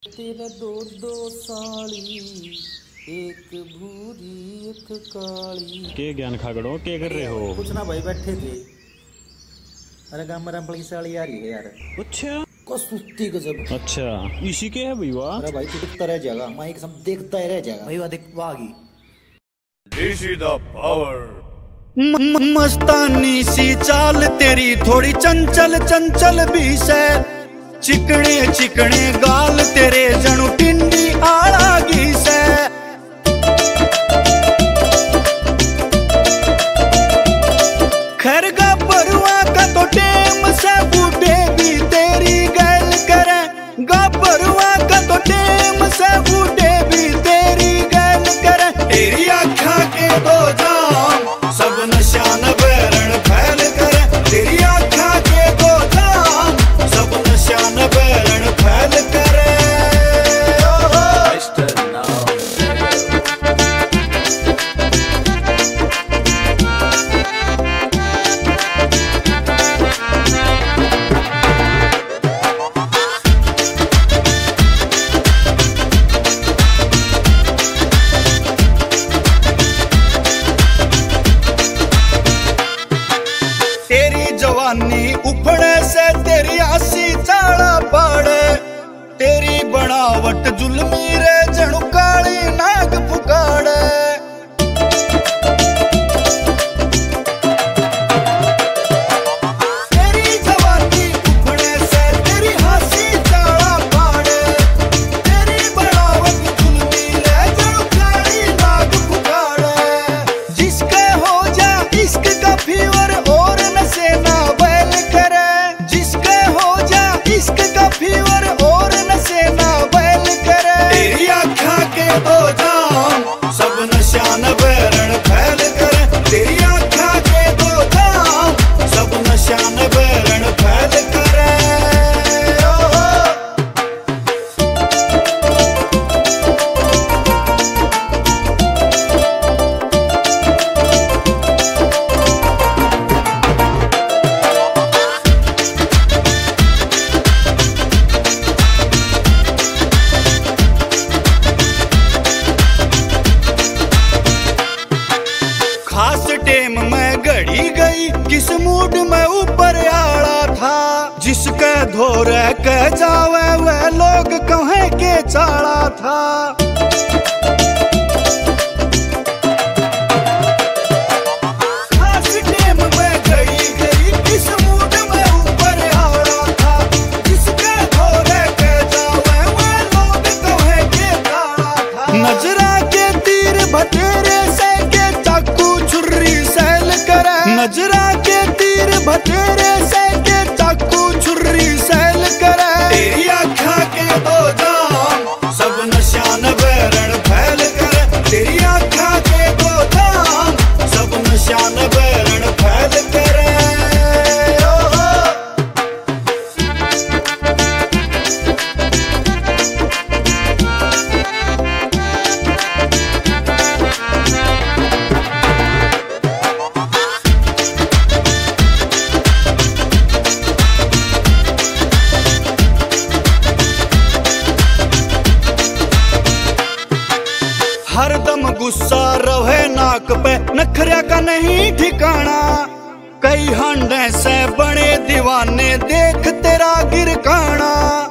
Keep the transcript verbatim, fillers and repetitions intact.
तेरा दो दो साली एक भूरी एक काली। के ज्ञान खागड़ो के कर रहे हो? कुछ ना भाई, बैठे थे। अरे गाँव में रंपली साली आ रही है यार। अच्छा को सुस्ती गजब। अच्छा इसी के है भाई? वाह। अरे भाई तू दिखता रह जाएगा, माइक सब देखता ही रह जाएगा भाई। वाह देख वागी This is the power. मस्तानी सी चाल तेरी थोड़ी चंचल चंचल भी से, चिकने चिकने गाल तेरे जणु टिंडी आला की से। खैर गा परुआ का तो टेम से बूढ़े भी तेरी गैल करे, गा परुआ का तो टेम से बूढ़े भी तेरी गैल करे। तेरी आँखा के दो जाम सब नशान बैरण फैल करे, तेरी आँखा के दो जाम सब नशान बैरण फैल करे। जवानी उफड़े से तेरी आसी चाड़ा पाड़े, तेरी बनावट जुल्मी रे जणु काली नाग पुकाड़े। तेरी जवानी उफड़े से तेरी हंसी चाड़ा पाड़े, तेरी बनावट जुल्मी रे जणु काली नाग पुकाड़े। जिसके हो जा इश्क का फीवर और नशे ना इश्क का फीवर और नशे ना बैल करे। तेरी आँखा के दो जाम सब नशान बैरण फैल करे, तेरी आँखा के दो जाम सब नशान बैरण फैल करे। खास टेम में घड़ी गई किस मूड में ऊपर आड़ा था, जिसके धोरे कह जावे वह लोग कहे के चाड़ा था। खास टेम में घड़ी गई किस मूड में ऊपर आड़ा था, जिसके धोरे कह जावे वह लोग कहे के चाड़ा था। नजरा के तीर भटेरे से नजरा के तीर भटेरे से के चाकू छुर्री सैल करे। तेरी आँखा के दो जाम सब नशान बैरण फैल करे, तेरी आँखा के दो जाम सब नशान बैरण फैल करे। हरदम गुस्सा रहे नाक पे, नखरा का नहीं ठिकाना। कई हांडे से बड़े दीवाने देख तेरा गिरकाना।